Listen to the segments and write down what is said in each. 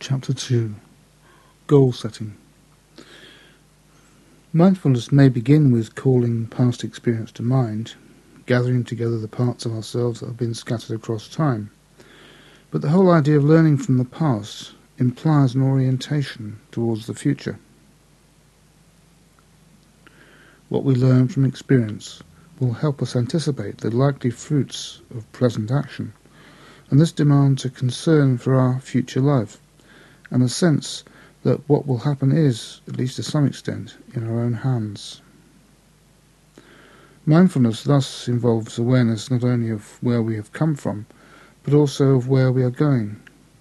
Chapter 2. Goal Setting. Mindfulness may begin with calling past experience to mind, gathering together the parts of ourselves that have been scattered across time. But the whole idea of learning from the past implies an orientation towards the future. What we learn from experience will help us anticipate the likely fruits of present action, and this demands a concern for our future life, and a sense that what will happen is, at least to some extent, in our own hands. Mindfulness thus involves awareness not only of where we have come from, but also of where we are going.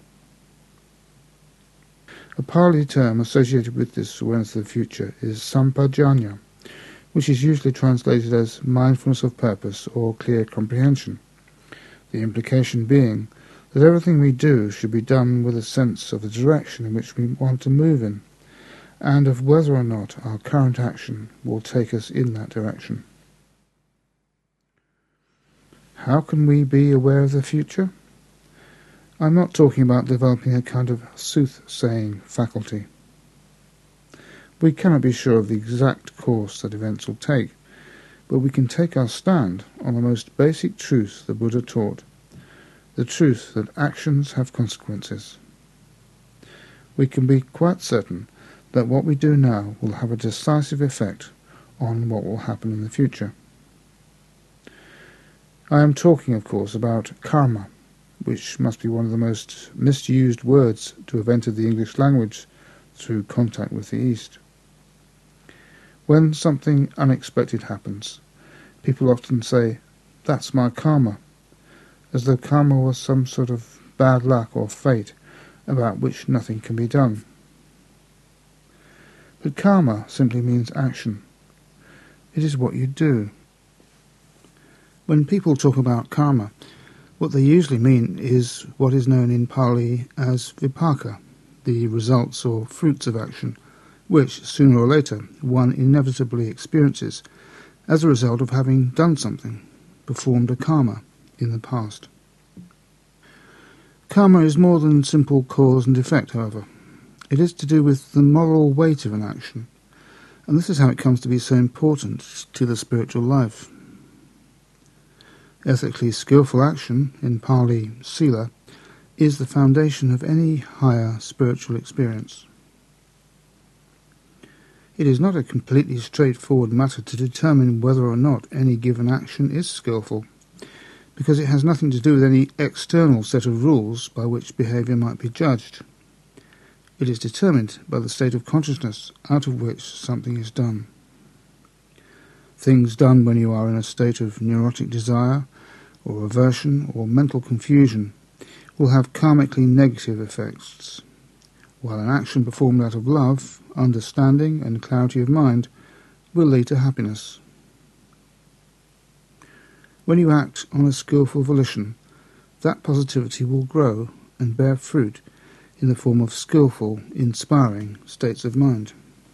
A Pali term associated with this awareness of the future is sampajanya, which is usually translated as mindfulness of purpose or clear comprehension, the implication being that everything we do should be done with a sense of the direction in which we want to move in, and of whether or not our current action will take us in that direction. How can we be aware of the future? I'm not talking about developing a kind of soothsaying faculty. We cannot be sure of the exact course that events will take, but we can take our stand on the most basic truth the Buddha taught, the truth that actions have consequences. We can be quite certain that what we do now will have a decisive effect on what will happen in the future. I am talking, of course, about karma, which must be one of the most misused words to have entered the English language through contact with the East. When something unexpected happens, people often say, "That's my karma," as though karma was some sort of bad luck or fate about which nothing can be done. But karma simply means action. It is what you do. When people talk about karma, what they usually mean is what is known in Pali as vipaka, the results or fruits of action, which, sooner or later, one inevitably experiences as a result of having done something, performed a karma, in the past. Karma is more than simple cause and effect, however. It is to do with the moral weight of an action, and this is how it comes to be so important to the spiritual life. Ethically skillful action, in Pali sila, is the foundation of any higher spiritual experience. It is not a completely straightforward matter to determine whether or not any given action is skillful, because it has nothing to do with any external set of rules by which behaviour might be judged. It is determined by the state of consciousness out of which something is done. Things done when you are in a state of neurotic desire, or aversion, or mental confusion will have karmically negative effects, while an action performed out of love, understanding, and clarity of mind will lead to happiness. When you act on a skillful volition, that positivity will grow and bear fruit in the form of skillful, inspiring states of mind.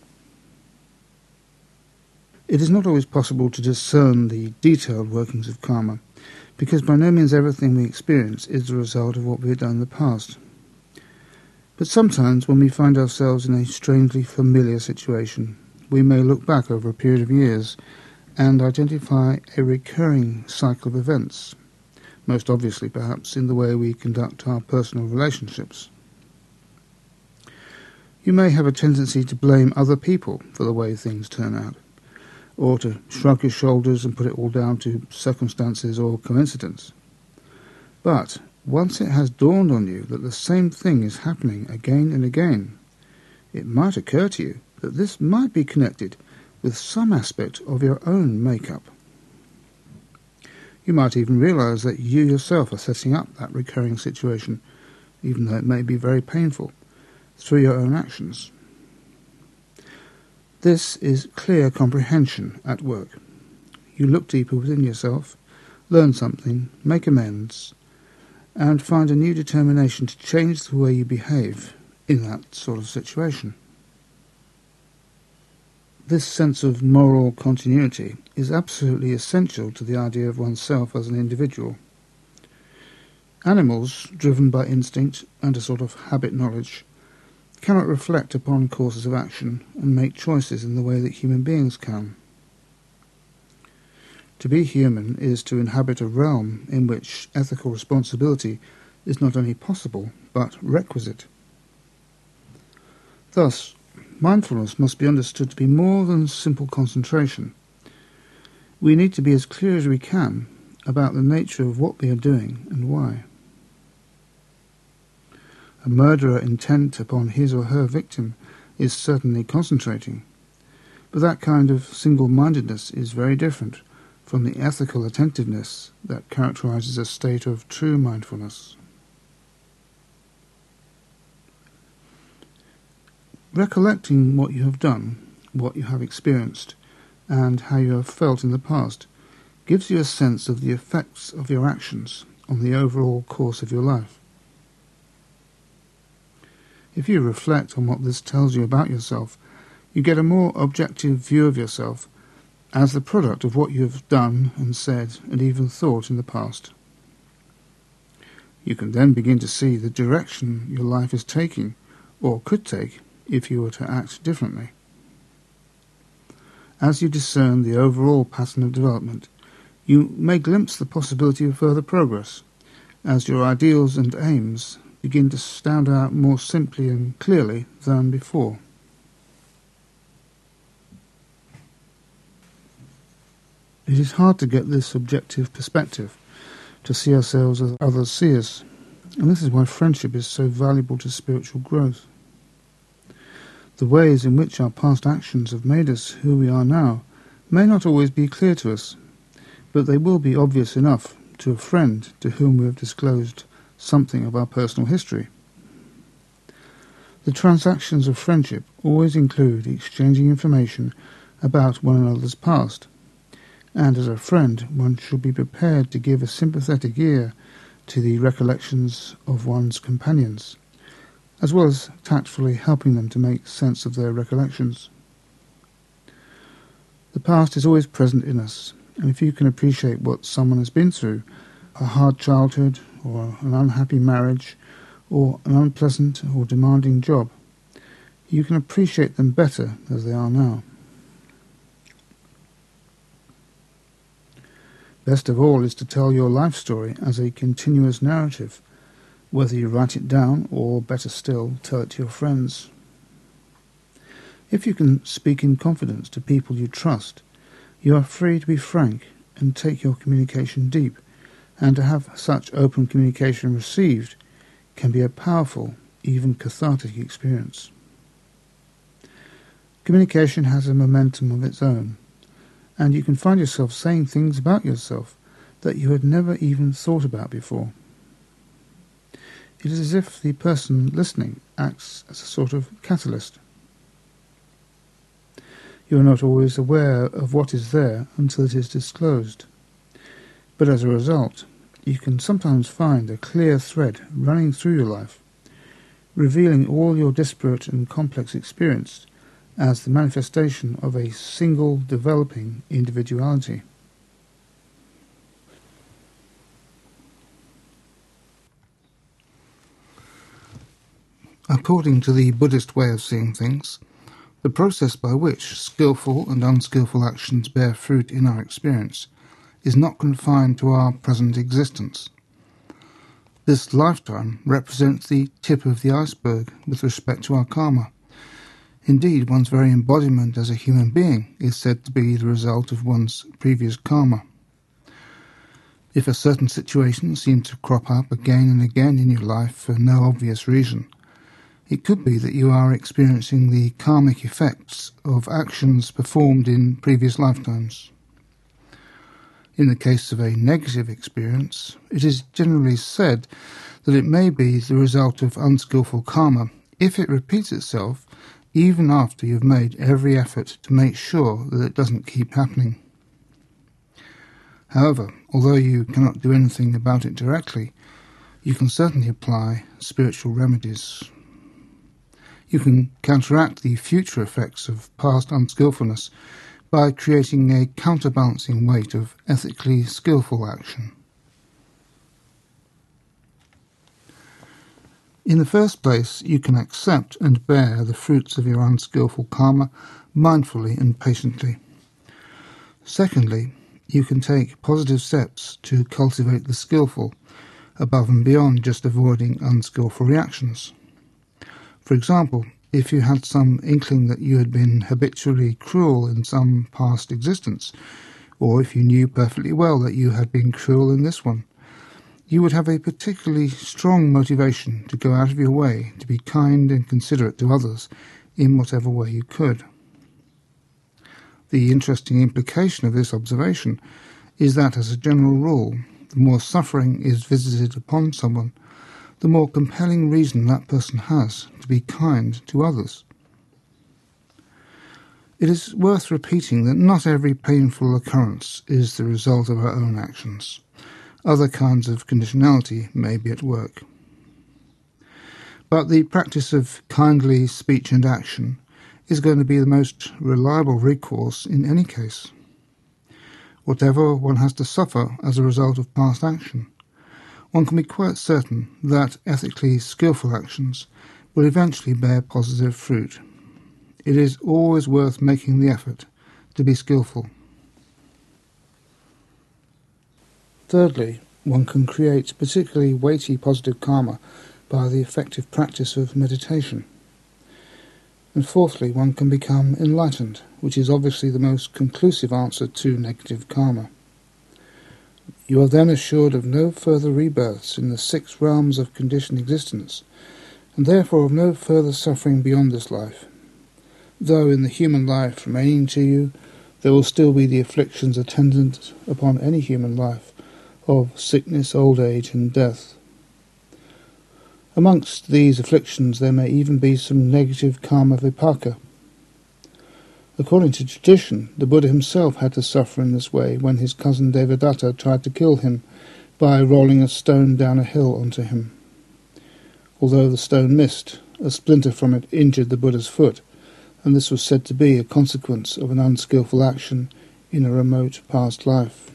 It is not always possible to discern the detailed workings of karma, because by no means everything we experience is the result of what we have done in the past. But sometimes when we find ourselves in a strangely familiar situation, we may look back over a period of years and identify a recurring cycle of events, most obviously perhaps in the way we conduct our personal relationships. You may have a tendency to blame other people for the way things turn out, or to shrug your shoulders and put it all down to circumstances or coincidence. But once it has dawned on you that the same thing is happening again and again, it might occur to you that this might be connected with some aspect of your own make-up. You might even realize that you yourself are setting up that recurring situation, even though it may be very painful, through your own actions. This is clear comprehension at work. You look deeper within yourself, learn something, make amends, and find a new determination to change the way you behave in that sort of situation. This sense of moral continuity is absolutely essential to the idea of oneself as an individual. Animals, driven by instinct and a sort of habit knowledge, cannot reflect upon courses of action and make choices in the way that human beings can. To be human is to inhabit a realm in which ethical responsibility is not only possible, but requisite. Thus, mindfulness must be understood to be more than simple concentration. We need to be as clear as we can about the nature of what we are doing and why. A murderer intent upon his or her victim is certainly concentrating, but that kind of single-mindedness is very different from the ethical attentiveness that characterizes a state of true mindfulness. Recollecting what you have done, what you have experienced, and how you have felt in the past gives you a sense of the effects of your actions on the overall course of your life. If you reflect on what this tells you about yourself, you get a more objective view of yourself as the product of what you have done and said and even thought in the past. You can then begin to see the direction your life is taking, or could take, if you were to act differently. As you discern the overall pattern of development, you may glimpse the possibility of further progress, as your ideals and aims begin to stand out more simply and clearly than before. It is hard to get this objective perspective, to see ourselves as others see us, and this is why friendship is so valuable to spiritual growth. The ways in which our past actions have made us who we are now may not always be clear to us, but they will be obvious enough to a friend to whom we have disclosed something of our personal history. The transactions of friendship always include exchanging information about one another's past, and as a friend one should be prepared to give a sympathetic ear to the recollections of one's companions, as well as tactfully helping them to make sense of their recollections. The past is always present in us, and if you can appreciate what someone has been through, a hard childhood, or an unhappy marriage, or an unpleasant or demanding job, you can appreciate them better as they are now. Best of all is to tell your life story as a continuous narrative, whether you write it down or, better still, tell it to your friends. If you can speak in confidence to people you trust, you are free to be frank and take your communication deep, and to have such open communication received can be a powerful, even cathartic experience. Communication has a momentum of its own, and you can find yourself saying things about yourself that you had never even thought about before. It is as if the person listening acts as a sort of catalyst. You are not always aware of what is there until it is disclosed, but as a result, you can sometimes find a clear thread running through your life, revealing all your disparate and complex experience as the manifestation of a single developing individuality. According to the Buddhist way of seeing things, the process by which skillful and unskillful actions bear fruit in our experience is not confined to our present existence. This lifetime represents the tip of the iceberg with respect to our karma. Indeed, one's very embodiment as a human being is said to be the result of one's previous karma. If a certain situation seems to crop up again and again in your life for no obvious reason, it could be that you are experiencing the karmic effects of actions performed in previous lifetimes. In the case of a negative experience, it is generally said that it may be the result of unskillful karma if it repeats itself even after you've made every effort to make sure that it doesn't keep happening. However, although you cannot do anything about it directly, you can certainly apply spiritual remedies. You can counteract the future effects of past unskillfulness by creating a counterbalancing weight of ethically skillful action. In the first place, you can accept and bear the fruits of your unskillful karma mindfully and patiently. Secondly, you can take positive steps to cultivate the skillful, above and beyond just avoiding unskillful reactions. For example, if you had some inkling that you had been habitually cruel in some past existence, or if you knew perfectly well that you had been cruel in this one, you would have a particularly strong motivation to go out of your way to be kind and considerate to others in whatever way you could. The interesting implication of this observation is that, as a general rule, the more suffering is visited upon someone, the more compelling reason that person has to be kind to others. It is worth repeating that not every painful occurrence is the result of our own actions. Other kinds of conditionality may be at work. But the practice of kindly speech and action is going to be the most reliable recourse in any case. Whatever one has to suffer as a result of past action, one can be quite certain that ethically skillful actions will eventually bear positive fruit. It is always worth making the effort to be skillful. Thirdly, one can create particularly weighty positive karma by the effective practice of meditation. And fourthly, one can become enlightened, which is obviously the most conclusive answer to negative karma. You are then assured of no further rebirths in the 6 realms of conditioned existence, and therefore of no further suffering beyond this life. Though in the human life remaining to you, there will still be the afflictions attendant upon any human life, of sickness, old age, and death. Amongst these afflictions there may even be some negative karma vipaka. According to tradition, the Buddha himself had to suffer in this way when his cousin Devadatta tried to kill him by rolling a stone down a hill onto him. Although the stone missed, a splinter from it injured the Buddha's foot, and this was said to be a consequence of an unskillful action in a remote past life.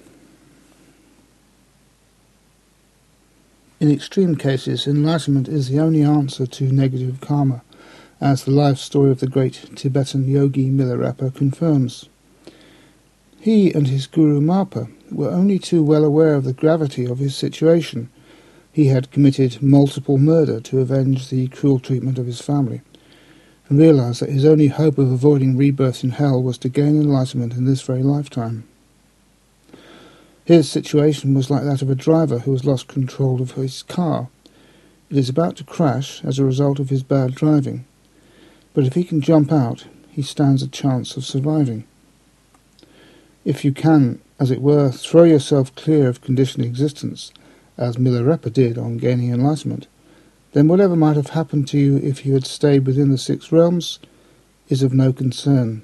In extreme cases, enlightenment is the only answer to negative karma, as the life story of the great Tibetan yogi Milarepa confirms. He and his guru Marpa were only too well aware of the gravity of his situation. He had committed multiple murder to avenge the cruel treatment of his family, and realized that his only hope of avoiding rebirth in hell was to gain enlightenment in this very lifetime. His situation was like that of a driver who has lost control of his car. It is about to crash as a result of his bad driving, but if he can jump out, he stands a chance of surviving. If you can, as it were, throw yourself clear of conditioned existence, as Milarepa did on gaining enlightenment, then whatever might have happened to you if you had stayed within the 6 realms is of no concern.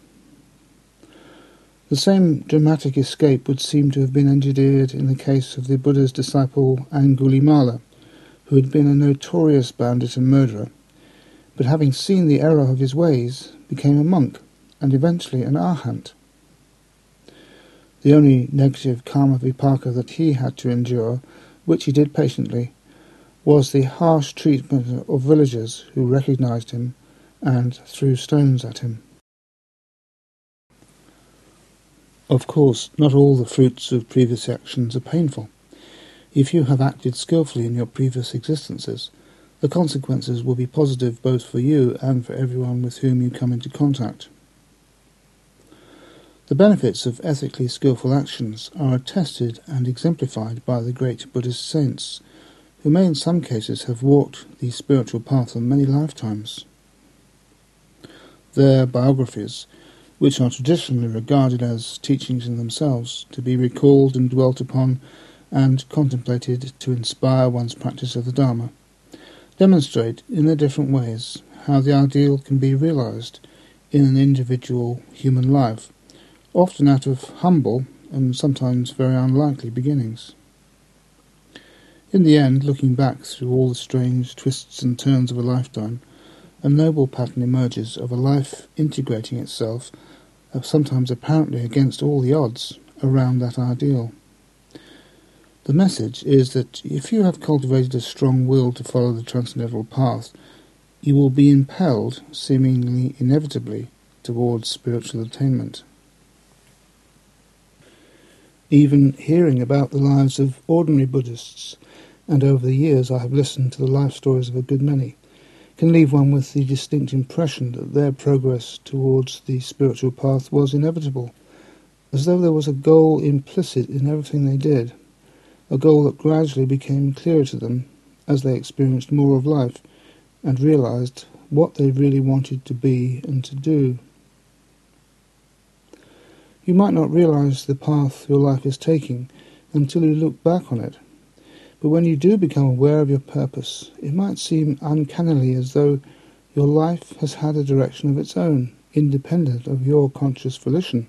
The same dramatic escape would seem to have been engineered in the case of the Buddha's disciple Angulimala, who had been a notorious bandit and murderer, but having seen the error of his ways, became a monk, and eventually an arhat. The only negative karma vipaka that he had to endure, which he did patiently, was the harsh treatment of villagers who recognized him and threw stones at him. Of course, not all the fruits of previous actions are painful. If you have acted skillfully in your previous existences, the consequences will be positive both for you and for everyone with whom you come into contact. The benefits of ethically skillful actions are attested and exemplified by the great Buddhist saints, who may in some cases have walked the spiritual path on many lifetimes. Their biographies, which are traditionally regarded as teachings in themselves, to be recalled and dwelt upon and contemplated to inspire one's practice of the Dharma, demonstrate in their different ways how the ideal can be realized in an individual human life, often out of humble and sometimes very unlikely beginnings. In the end, looking back through all the strange twists and turns of a lifetime, a noble pattern emerges of a life integrating itself, sometimes apparently against all the odds, around that ideal. The message is that if you have cultivated a strong will to follow the transcendental path, you will be impelled, seemingly inevitably, towards spiritual attainment. Even hearing about the lives of ordinary Buddhists, and over the years I have listened to the life stories of a good many, can leave one with the distinct impression that their progress towards the spiritual path was inevitable, as though there was a goal implicit in everything they did, a goal that gradually became clearer to them as they experienced more of life and realized what they really wanted to be and to do. You might not realize the path your life is taking until you look back on it, but when you do become aware of your purpose, it might seem uncannily as though your life has had a direction of its own, independent of your conscious volition.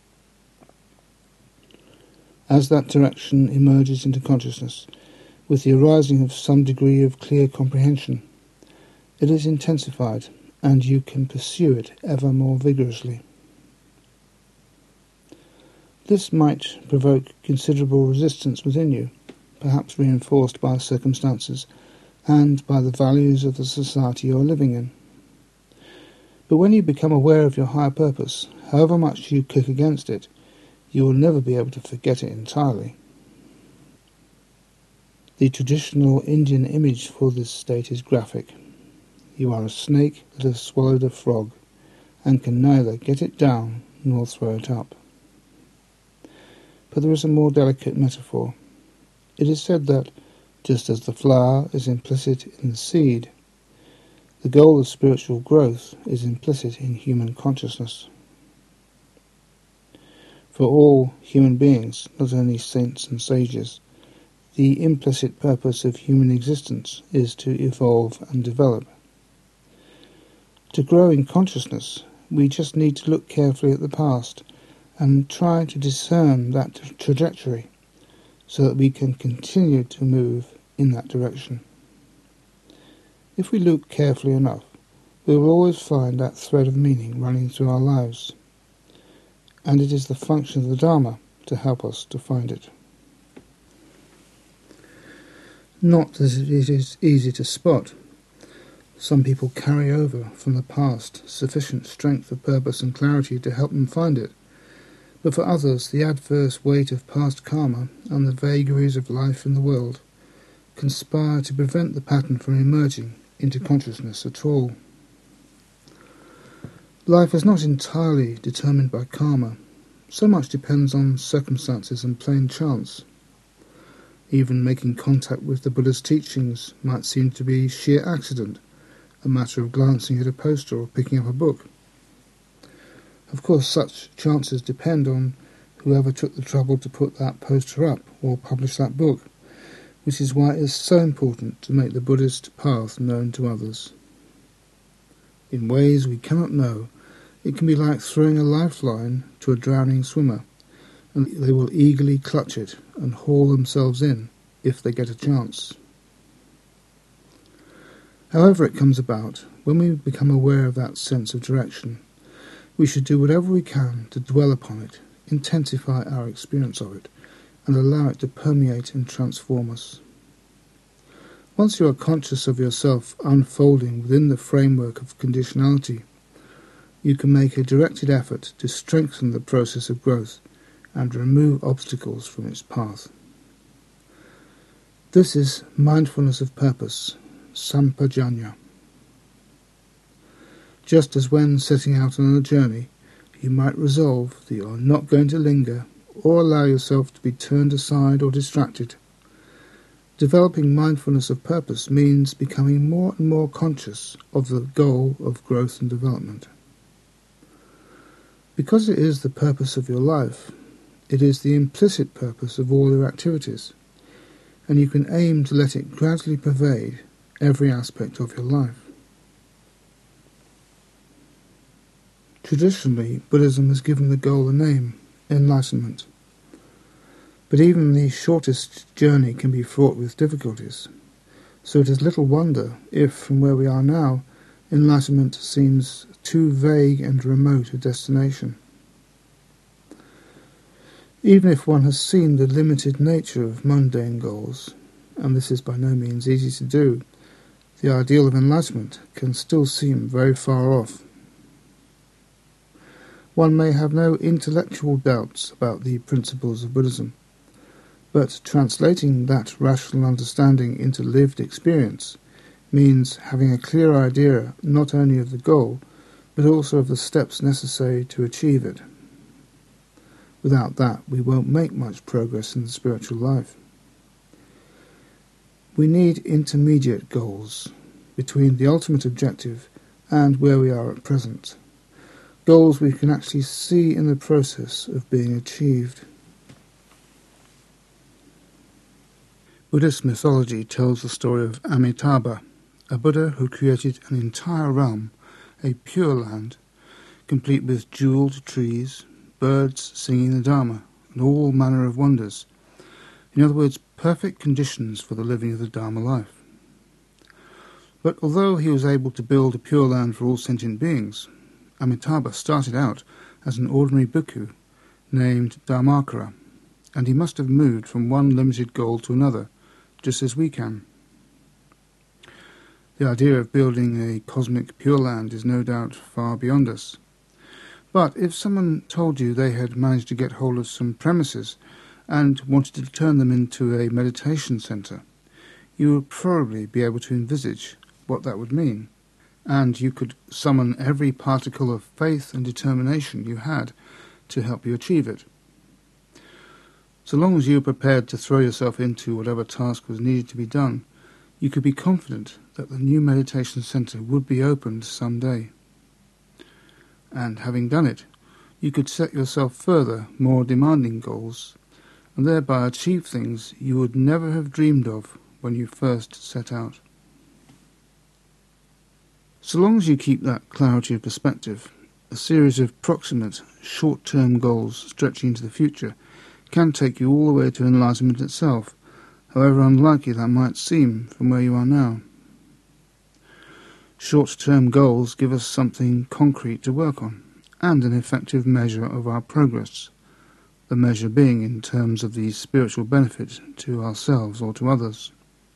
As that direction emerges into consciousness, with the arising of some degree of clear comprehension, it is intensified, and you can pursue it ever more vigorously. This might provoke considerable resistance within you, perhaps reinforced by circumstances and by the values of the society you are living in. But when you become aware of your higher purpose, however much you kick against it, you will never be able to forget it entirely. The traditional Indian image for this state is graphic. You are a snake that has swallowed a frog, and can neither get it down nor throw it up. But there is a more delicate metaphor. It is said that, just as the flower is implicit in the seed, the goal of spiritual growth is implicit in human consciousness. For all human beings, not only saints and sages, the implicit purpose of human existence is to evolve and develop. To grow in consciousness, we just need to look carefully at the past and try to discern that trajectory so that we can continue to move in that direction. If we look carefully enough, we will always find that thread of meaning running through our lives, and it is the function of the Dharma to help us to find it. Not that it is easy to spot. Some people carry over from the past sufficient strength of purpose and clarity to help them find it, but for others the adverse weight of past karma and the vagaries of life in the world conspire to prevent the pattern from emerging into consciousness at all. Life is not entirely determined by karma. So much depends on circumstances and plain chance. Even making contact with the Buddha's teachings might seem to be sheer accident, a matter of glancing at a poster or picking up a book. Of course, such chances depend on whoever took the trouble to put that poster up or publish that book, which is why it is so important to make the Buddhist path known to others. In ways we cannot know, it can be like throwing a lifeline to a drowning swimmer, and they will eagerly clutch it and haul themselves in if they get a chance. However it comes about, when we become aware of that sense of direction, we should do whatever we can to dwell upon it, intensify our experience of it, and allow it to permeate and transform us. Once you are conscious of yourself unfolding within the framework of conditionality, you can make a directed effort to strengthen the process of growth and remove obstacles from its path. This is mindfulness of purpose, sampajanya. Just as when setting out on a journey, you might resolve that you are not going to linger or allow yourself to be turned aside or distracted. Developing mindfulness of purpose means becoming more and more conscious of the goal of growth and development. Because it is the purpose of your life, it is the implicit purpose of all your activities, and you can aim to let it gradually pervade every aspect of your life. Traditionally, Buddhism has given the goal a name, enlightenment. But even the shortest journey can be fraught with difficulties, so it is little wonder if, from where we are now, enlightenment seems too vague and remote a destination. Even if one has seen the limited nature of mundane goals, and this is by no means easy to do, the ideal of enlightenment can still seem very far off. One may have no intellectual doubts about the principles of Buddhism, but translating that rational understanding into lived experience means having a clear idea not only of the goal, but also of the steps necessary to achieve it. Without that, we won't make much progress in the spiritual life. We need intermediate goals between the ultimate objective and where we are at present. Goals we can actually see in the process of being achieved. Buddhist mythology tells the story of Amitabha, a Buddha who created an entire realm, a pure land, complete with jewelled trees, birds singing the Dharma, and all manner of wonders. In other words, perfect conditions for the living of the Dharma life. But although he was able to build a pure land for all sentient beings, Amitabha started out as an ordinary bhikkhu named Dharmakara, and he must have moved from one limited goal to another, just as we can. The idea of building a cosmic pure land is no doubt far beyond us. But if someone told you they had managed to get hold of some premises and wanted to turn them into a meditation centre, you would probably be able to envisage what that would mean, and you could summon every particle of faith and determination you had to help you achieve it. So long as you were prepared to throw yourself into whatever task was needed to be done, you could be confident that the new meditation centre would be opened someday. And having done it, you could set yourself further, more demanding goals, and thereby achieve things you would never have dreamed of when you first set out. So long as you keep that clarity of perspective, a series of proximate, short-term goals stretching into the future can take you all the way to enlightenment itself, however unlikely that might seem from where you are now. Short-term goals give us something concrete to work on, and an effective measure of our progress, the measure being in terms of the spiritual benefit to ourselves or to others.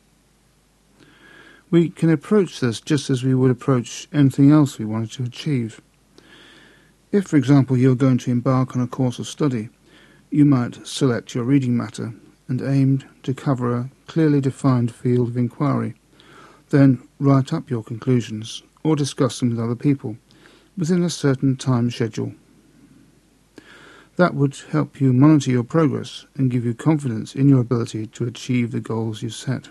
We can approach this just as we would approach anything else we wanted to achieve. If, for example, you're going to embark on a course of study, you might select your reading matter and aim to cover a clearly defined field of inquiry. Then write up your conclusions or discuss them with other people within a certain time schedule. That would help you monitor your progress and give you confidence in your ability to achieve the goals you set.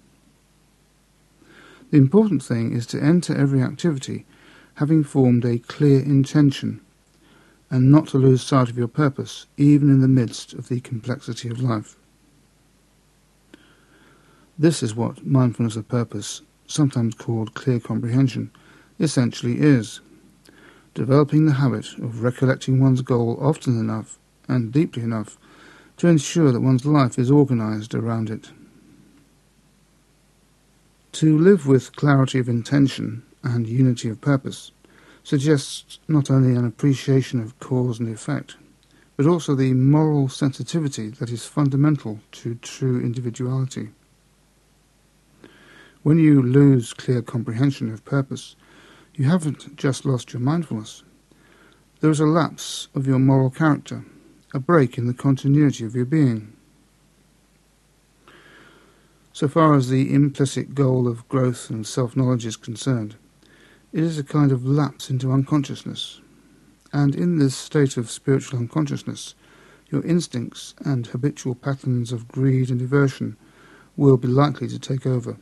The important thing is to enter every activity having formed a clear intention and not to lose sight of your purpose even in the midst of the complexity of life. This is what mindfulness of purpose, sometimes called clear comprehension, essentially is. Developing the habit of recollecting one's goal often enough and deeply enough to ensure that one's life is organized around it. To live with clarity of intention and unity of purpose suggests not only an appreciation of cause and effect, but also the moral sensitivity that is fundamental to true individuality. When you lose clear comprehension of purpose, you haven't just lost your mindfulness. There is a lapse of your moral character, a break in the continuity of your being. So far as the implicit goal of growth and self-knowledge is concerned, it is a kind of lapse into unconsciousness. And in this state of spiritual unconsciousness, your instincts and habitual patterns of greed and diversion will be likely to take over.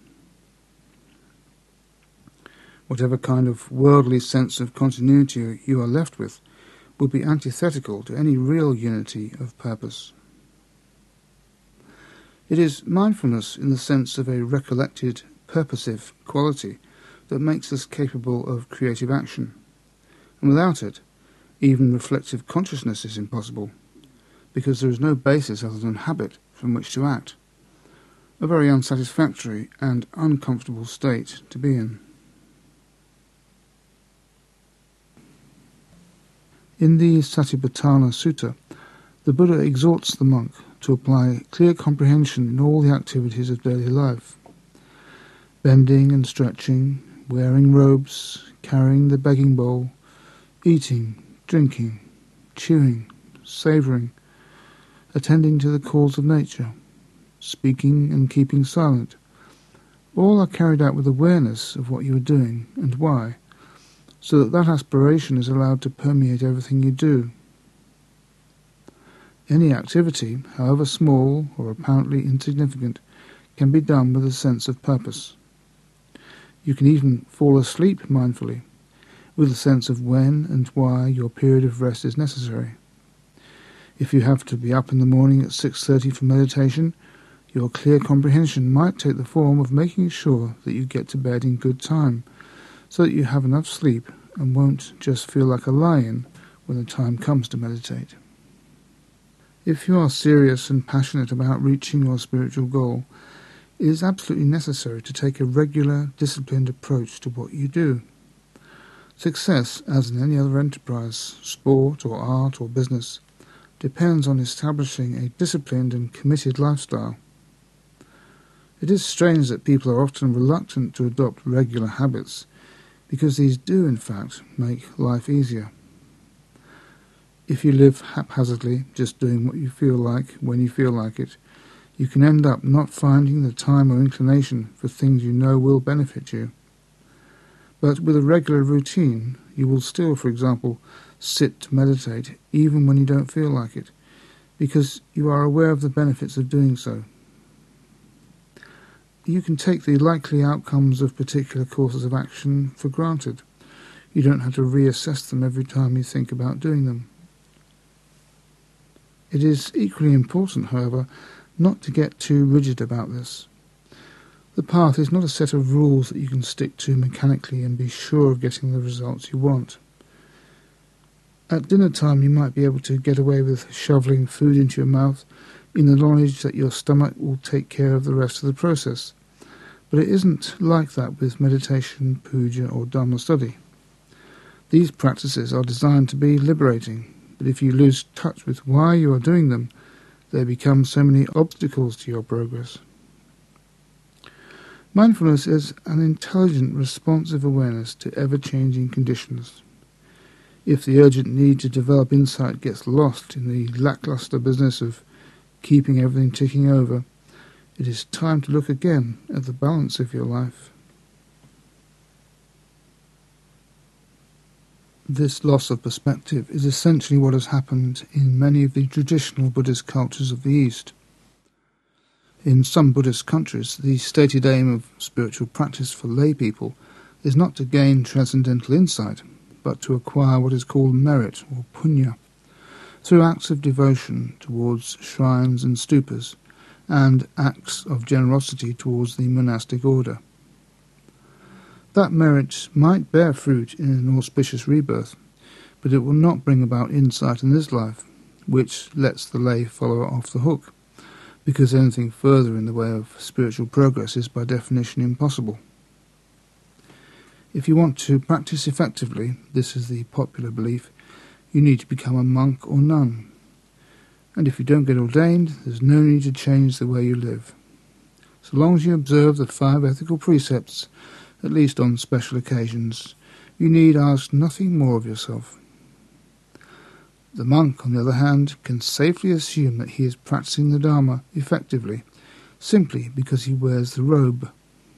Whatever kind of worldly sense of continuity you are left with will be antithetical to any real unity of purpose. It is mindfulness in the sense of a recollected, purposive quality that makes us capable of creative action. And without it, even reflective consciousness is impossible, because there is no basis other than habit from which to act. A very unsatisfactory and uncomfortable state to be in. In the Satipatthana Sutta, The Buddha exhorts the monk to apply clear comprehension in all the activities of daily life. Bending and stretching, wearing robes, carrying the begging bowl, eating, drinking, chewing, savouring, attending to the calls of nature, speaking and keeping silent, all are carried out with awareness of what you are doing and why, so that that aspiration is allowed to permeate everything you do. Any activity, however small or apparently insignificant, can be done with a sense of purpose. You can even fall asleep mindfully, with a sense of when and why your period of rest is necessary. If you have to be up in the morning at 6:30 for meditation, your clear comprehension might take the form of making sure that you get to bed in good time, so that you have enough sleep and won't just feel like a lion when the time comes to meditate. If you are serious and passionate about reaching your spiritual goal, it is absolutely necessary to take a regular, disciplined approach to what you do. Success, as in any other enterprise, sport or art or business, depends on establishing a disciplined and committed lifestyle. It is strange that people are often reluctant to adopt regular habits, because these do, in fact, make life easier. If you live haphazardly, just doing what you feel like when you feel like it, you can end up not finding the time or inclination for things you know will benefit you. But with a regular routine, you will still, for example, sit to meditate even when you don't feel like it, because you are aware of the benefits of doing so. You can take the likely outcomes of particular courses of action for granted. You don't have to reassess them every time you think about doing them. It is equally important, however, not to get too rigid about this. The path is not a set of rules that you can stick to mechanically and be sure of getting the results you want. At dinner time you might be able to get away with shoveling food into your mouth in the knowledge that your stomach will take care of the rest of the process. But it isn't like that with meditation, puja or dharma study. These practices are designed to be liberating, but if you lose touch with why you are doing them, there become so many obstacles to your progress. Mindfulness is an intelligent, responsive awareness to ever-changing conditions. If the urgent need to develop insight gets lost in the lackluster business of keeping everything ticking over, it is time to look again at the balance of your life. This loss of perspective is essentially what has happened in many of the traditional Buddhist cultures of the East. In some Buddhist countries, the stated aim of spiritual practice for lay people is not to gain transcendental insight, but to acquire what is called merit, or punya, through acts of devotion towards shrines and stupas, and acts of generosity towards the monastic order. That merit might bear fruit in an auspicious rebirth, but it will not bring about insight in this life, which lets the lay follower off the hook, because anything further in the way of spiritual progress is by definition impossible. If you want to practice effectively, this is the popular belief, you need to become a monk or nun. And if you don't get ordained, there's no need to change the way you live. So long as you observe the 5 ethical precepts, at least on special occasions, you need ask nothing more of yourself. The monk, on the other hand, can safely assume that he is practicing the Dharma effectively, simply because he wears the robe.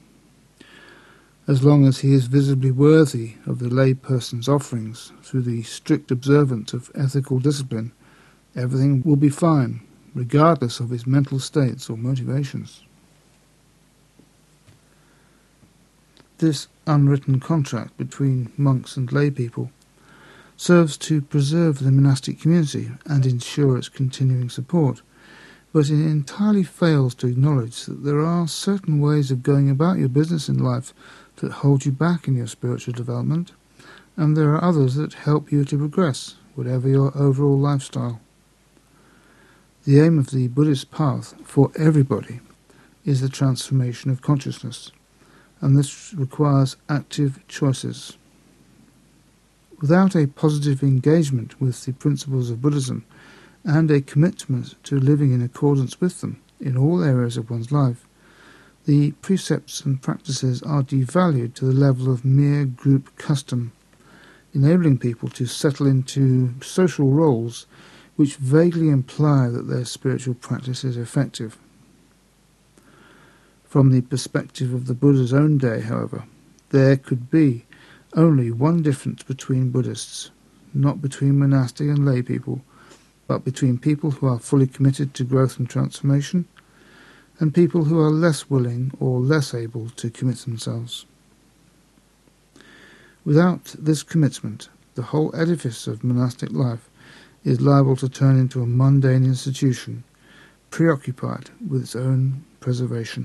As long as he is visibly worthy of the lay person's offerings through the strict observance of ethical discipline, everything will be fine, regardless of his mental states or motivations. This unwritten contract between monks and lay people serves to preserve the monastic community and ensure its continuing support, but it entirely fails to acknowledge that there are certain ways of going about your business in life that hold you back in your spiritual development, and there are others that help you to progress, whatever your overall lifestyle. The aim of the Buddhist path for everybody is the transformation of consciousness, and this requires active choices. Without a positive engagement with the principles of Buddhism and a commitment to living in accordance with them in all areas of one's life, the precepts and practices are devalued to the level of mere group custom, enabling people to settle into social roles which vaguely imply that their spiritual practice is effective. From the perspective of the Buddha's own day, however, there could be only one difference between Buddhists, not between monastic and lay people, but between people who are fully committed to growth and transformation and people who are less willing or less able to commit themselves. Without this commitment, the whole edifice of monastic life is liable to turn into a mundane institution, preoccupied with its own preservation.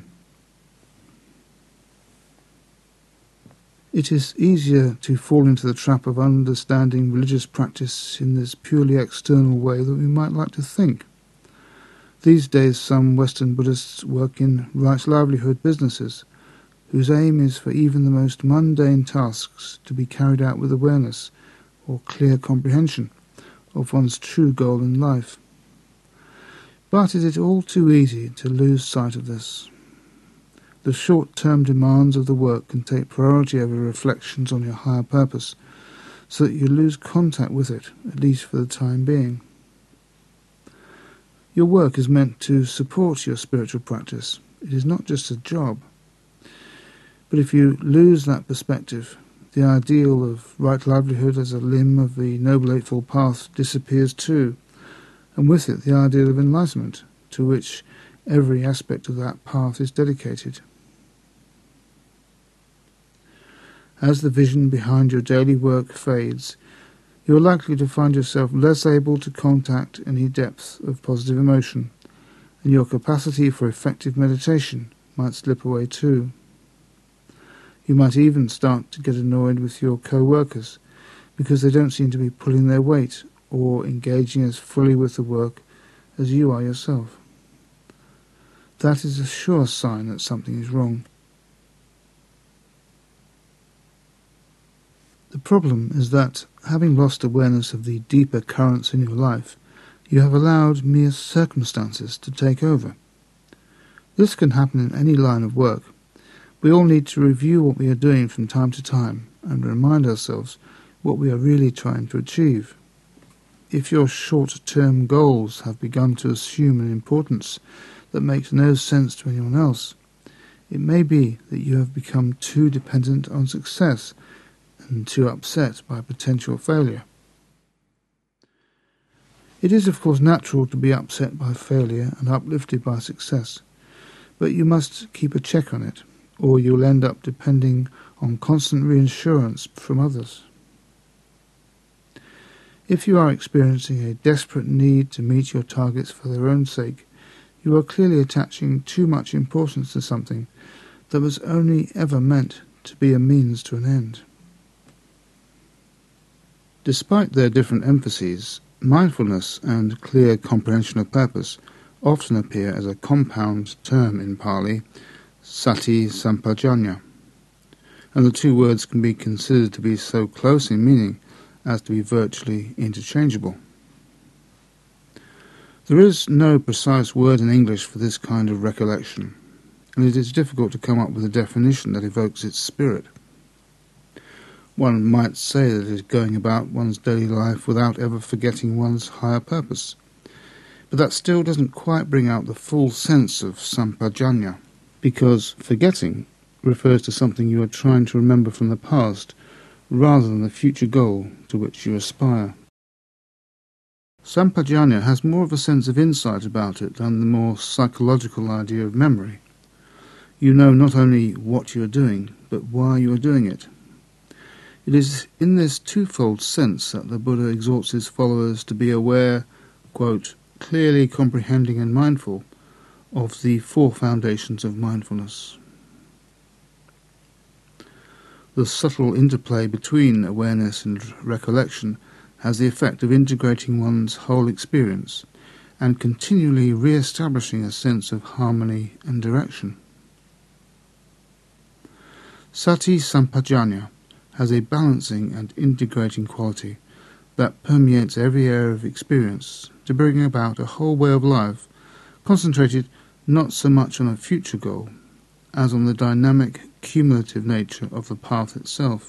It is easier to fall into the trap of understanding religious practice in this purely external way than we might like to think. These days some Western Buddhists work in right livelihood businesses, whose aim is for even the most mundane tasks to be carried out with awareness or clear comprehension of one's true goal in life. But is it all too easy to lose sight of this? The short-term demands of the work can take priority over reflections on your higher purpose, so that you lose contact with it, at least for the time being. Your work is meant to support your spiritual practice. It is not just a job. But if you lose that perspective, the ideal of right livelihood as a limb of the Noble Eightfold Path disappears too, and with it the ideal of enlightenment, to which every aspect of that path is dedicated. As the vision behind your daily work fades, you are likely to find yourself less able to contact any depth of positive emotion, and your capacity for effective meditation might slip away too. You might even start to get annoyed with your co-workers because they don't seem to be pulling their weight or engaging as fully with the work as you are yourself. That is a sure sign that something is wrong. The problem is that, having lost awareness of the deeper currents in your life, you have allowed mere circumstances to take over. This can happen in any line of work. We all need to review what we are doing from time to time and remind ourselves what we are really trying to achieve. If your short-term goals have begun to assume an importance that makes no sense to anyone else, it may be that you have become too dependent on success and too upset by potential failure. It is of course natural to be upset by failure and uplifted by success, but you must keep a check on it, or you'll end up depending on constant reassurance from others. If you are experiencing a desperate need to meet your targets for their own sake, you are clearly attaching too much importance to something that was only ever meant to be a means to an end. Despite their different emphases, mindfulness and clear comprehension of purpose often appear as a compound term in Pali, sati sampajanya, and the two words can be considered to be so close in meaning as to be virtually interchangeable. There is no precise word in English for this kind of recollection, and it is difficult to come up with a definition that evokes its spirit. One might say that it is going about one's daily life without ever forgetting one's higher purpose, but that still doesn't quite bring out the full sense of sampajanya, because forgetting refers to something you are trying to remember from the past, rather than the future goal to which you aspire. Sampajanya has more of a sense of insight about it than the more psychological idea of memory. You know not only what you are doing, but why you are doing it. It is in this twofold sense that the Buddha exhorts his followers to be aware, quote, clearly comprehending and mindful of the four foundations of mindfulness. The subtle interplay between awareness and recollection has the effect of integrating one's whole experience and continually re-establishing a sense of harmony and direction. Sati Sampajanya has a balancing and integrating quality that permeates every area of experience to bring about a whole way of life, concentrated not so much on a future goal as on the dynamic, cumulative nature of the path itself.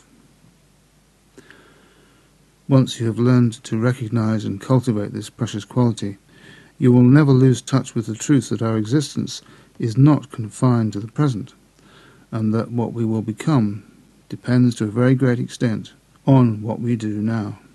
Once you have learned to recognize and cultivate this precious quality, you will never lose touch with the truth that our existence is not confined to the present, and that what we will become depends to a very great extent on what we do now.